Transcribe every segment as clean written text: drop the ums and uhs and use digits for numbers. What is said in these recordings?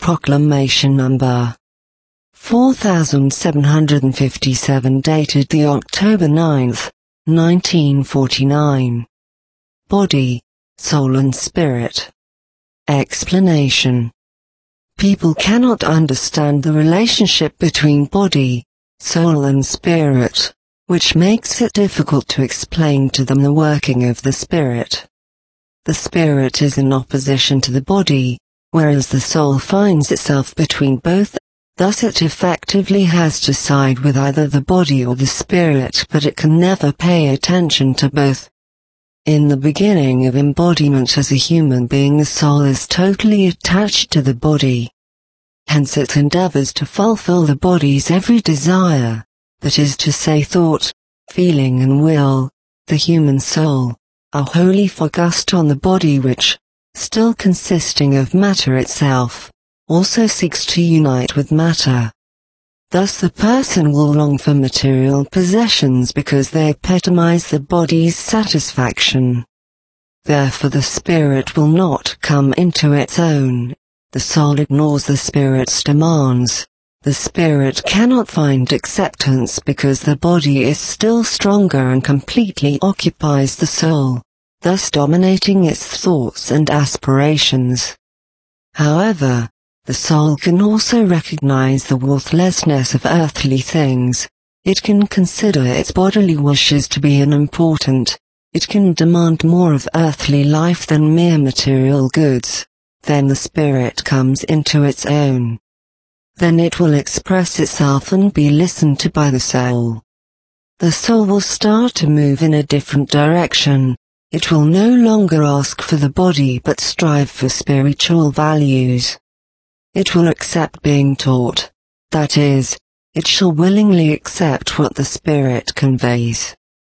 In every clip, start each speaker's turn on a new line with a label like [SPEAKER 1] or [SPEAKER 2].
[SPEAKER 1] Proclamation Number 4757 dated the October 9, 1949. Body, Soul and Spirit. Explanation. People cannot understand the relationship between body, soul and spirit, which makes it difficult to explain to them the working of the spirit. The spirit is in opposition to the body, whereas the soul finds itself between both. Thus it effectively has to side with either the body or the spirit, but it can never pay attention to both. In the beginning of embodiment as a human being, the soul is totally attached to the body. Hence it endeavors to fulfill the body's every desire, that is to say thought, feeling and will. The human soul, are wholly focused on the body which, still consisting of matter itself, also seeks to unite with matter. Thus the person will long for material possessions because they epitomize the body's satisfaction. Therefore the spirit will not come into its own. The soul ignores the spirit's demands. The spirit cannot find acceptance because the body is still stronger and completely occupies the soul, thus dominating its thoughts and aspirations. However, the soul can also recognize the worthlessness of earthly things. It can consider its bodily wishes to be unimportant. It can demand more of earthly life than mere material goods. Then the spirit comes into its own. Then it will express itself and be listened to by the soul. The soul will start to move in a different direction. It will no longer ask for the body but strive for spiritual values. It will accept being taught. That is, it shall willingly accept what the spirit conveys.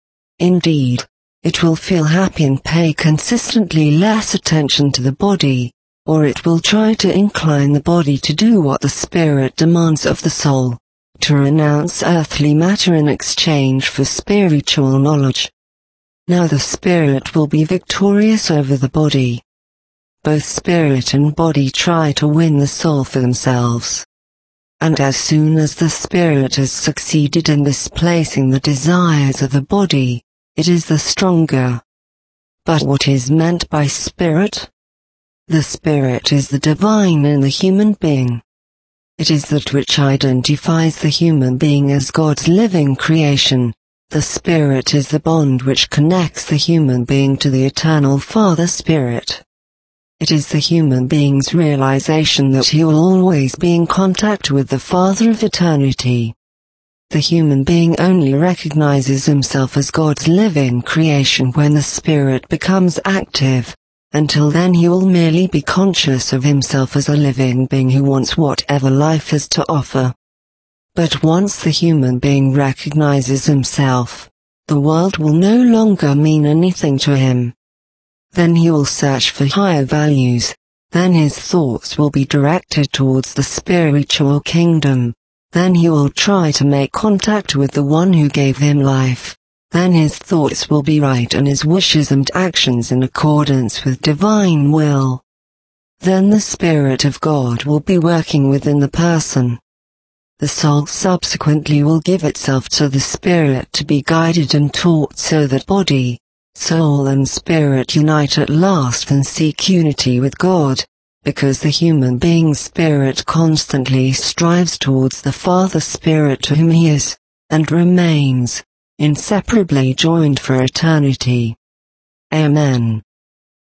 [SPEAKER 1] Indeed, it will feel happy and pay consistently less attention to the body, or it will try to incline the body to do what the spirit demands of the soul, to renounce earthly matter in exchange for spiritual knowledge. Now the spirit will be victorious over the body. Both spirit and body try to win the soul for themselves. And as soon as the spirit has succeeded in displacing the desires of the body, it is the stronger. But what is meant by spirit? The spirit is the divine in the human being. It is that which identifies the human being as God's living creation. The spirit is the bond which connects the human being to the eternal Father Spirit. It is the human being's realization that he will always be in contact with the Father of eternity. The human being only recognizes himself as God's living creation when the spirit becomes active. Until then he will merely be conscious of himself as a living being who wants whatever life has to offer. But once the human being recognizes himself, the world will no longer mean anything to him. Then he will search for higher values. Then his thoughts will be directed towards the spiritual kingdom. Then he will try to make contact with the one who gave him life. Then his thoughts will be right and his wishes and actions in accordance with divine will. Then the Spirit of God will be working within the person. The soul subsequently will give itself to the Spirit to be guided and taught so that body, soul and spirit unite at last and seek unity with God, because the human being's spirit constantly strives towards the Father Spirit to whom he is, and remains, inseparably joined for eternity. Amen.